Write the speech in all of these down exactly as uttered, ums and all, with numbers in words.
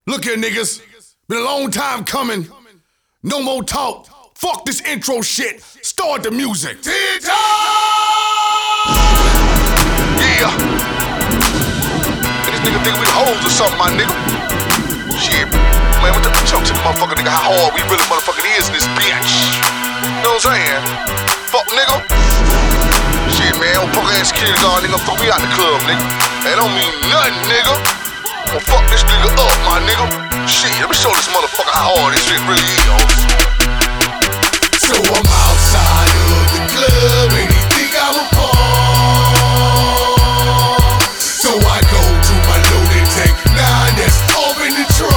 Look here, niggas. Been a long time coming. No more talk. Fuck this intro shit. Start the music. Yeah. And this nigga think we hoes or something, my nigga. Shit. Man, what the choke to the motherfucker, nigga? How hard we really motherfucking is in this bitch. You know what I'm saying? Fuck, nigga. Shit, man. Old punk ass security guard, nigga. Throw me out the club, nigga. That don't mean nothing, nigga. I'ma fuck this nigga up, my nigga. Shit, let me show this motherfucker how hard this shit really is. So I'm outside of the club and he think I'm a pawn. So I go to my loaded tank, nine that's off in the trunk.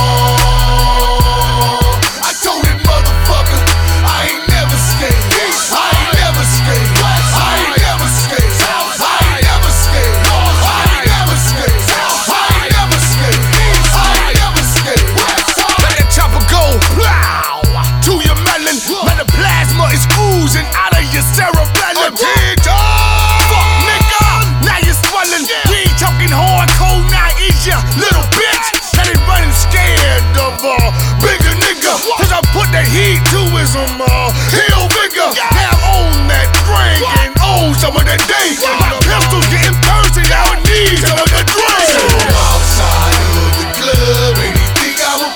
I told that motherfucker I ain't never scared. I ain't never scared. I ain't never scared. I ain't never scared. I ain't never scared. I ain't never scared. I ain't never scared. Let that chopper go. Plow to your melon. Let the plasma is oozing out of your cerebellum. Fuck, nigga, now you're swelling. We ain't talking hardcore, now is ya, little bitch. That ain't running scared of a uh, bigger nigga. Cause I put the heat to his um, uh, heel bigger. Now I'm on that drink and own some of that dank. My pistol's getting thirsty, now it needs some of the drink. So I'm outside of the club and he think I'm a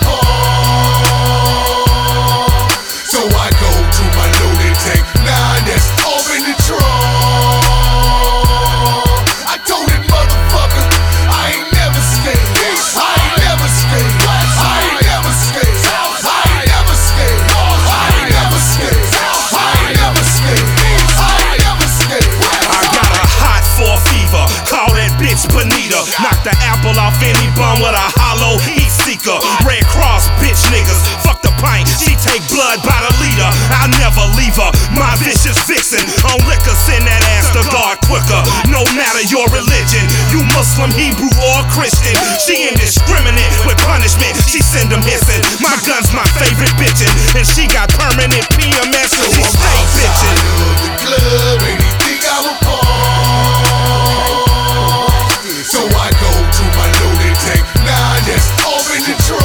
pawn. So I go to my loaded tank, nine that's off in the trunk. I told that motherfucker I ain't never scared. I ain't never scared. I ain't never scared. I ain't never scared. I ain't never scared. I ain't never scared. I ain't never scared. I got a hot for fever, call that bitch Bonita. Knock the apple off any bum with a hollow heat seeker. Red Cross bitch niggas, fuck the pint, she take blood by the liter. I'll never leave her, my vicious vixen. On liquor, send that ass to God quicker. No matter your religion, you Muslim, Hebrew, or Christian. She indiscriminate with punishment, she send them hissing. My gun's my favorite bitchin', and she got permanent P M S, so she stay bitchin'. The club and he think I'm a pawn. So I go to my loaded tank, nine that's off in the trunk.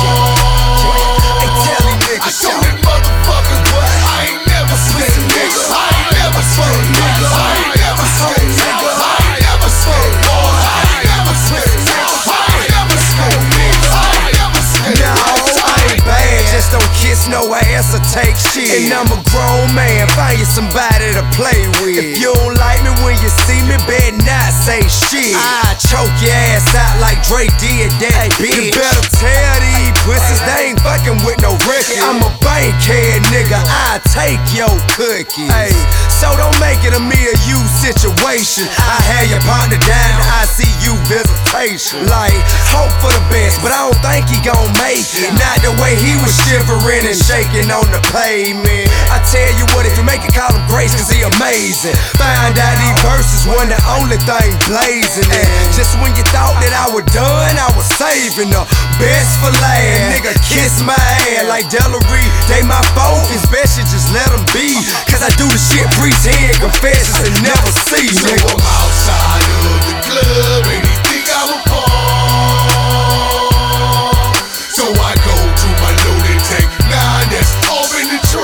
I told that motherfucker I ain't never scared, nigga. I ain't never scared, nigga. I ain't never scared, nigga. I ain't never scared, boy. I ain't never scared, nigga. I ain't never scared, nigga. I ain't never scared. No, I ain't bad, just don't kiss no ass or take shit. And I'm a grown man, find you somebody to play with. If you don't like me when you see me, better not say shit. I choke your ass out like Dre did that bitch. You better tell these pussies they ain't fucking with no record. I'm a bankhead nigga, I take your cookies. Ay, so don't make it a me or you situation. I had your partner down, I see you visitation. Like, hope for the best, but I don't think he gon' make it. Not the way he was shivering and shaking on the pavement. I tell you what, if you make it, call him Grace, cause he amazing. Find out these verses wasn't the only thing blazing. And just when you thought that I was done, I was saving the best for last. Nigga, kiss my ass like Delary. They my focus, best you just let them be. Cause I do the shit, pretend, confessions, and never see, nigga. So I'm outside of the club and he think I'm a pawn. So I go to my loaded tank, nine that's off in the trunk.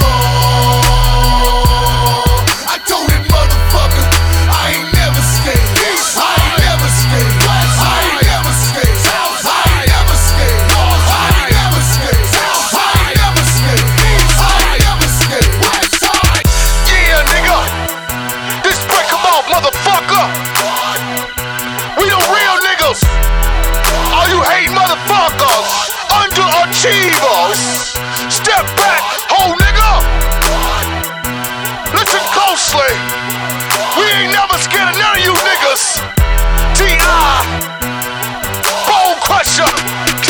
I told that motherfucker I ain't never scared. I ain't never scared. I ain't never scared. I ain't never scared. I ain't never scared. I ain't never scared. I ain't never scared. Yeah, nigga. This break 'em off, motherfucker. We the real niggas. All you hate motherfuckers, underachievers. Step back, whole nigga. Listen closely. We ain't never scared of none of you niggas. T I Bone Crusher,